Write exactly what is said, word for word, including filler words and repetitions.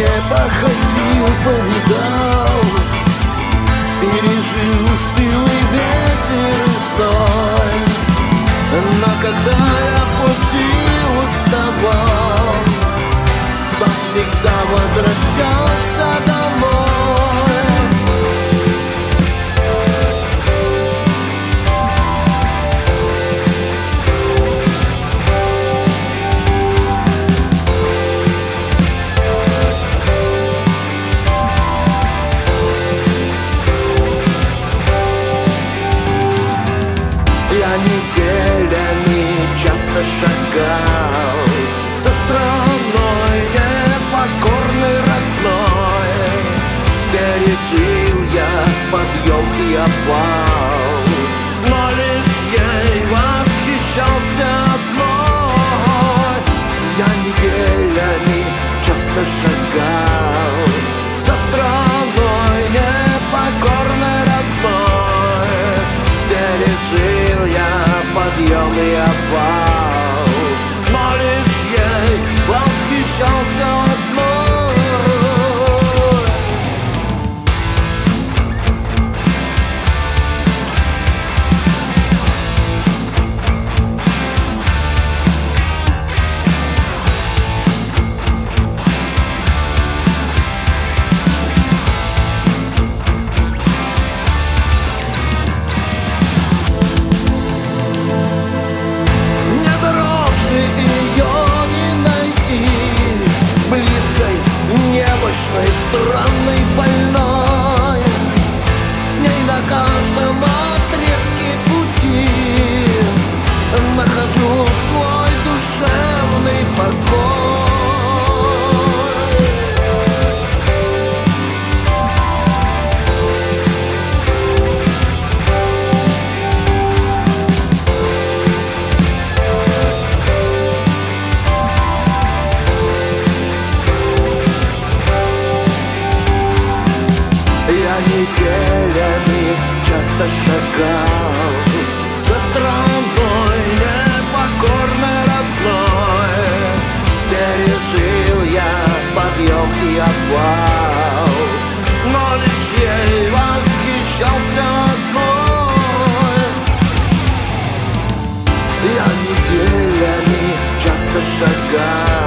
походил, повидал, пережил стылый ветер и сной. Но когда я пути уставал, то всегда возвращался домой. Я неделями часто шагал со страной непокорной родной. Пережил я подъем и обвал, но лишь ей восхищался одной. Я неделями часто шагал со страной непокорной родной. Пережил я подъем и обвал, но лишь ей восхищался одной. Странной, больной, с ней на каждом отрезке пути нахожу свой душевный покой. Я неделями часто шагал за страной непокорной родной. Пережил я подъем и обвал, но лишь ей восхищался одной. Я неделями часто шагал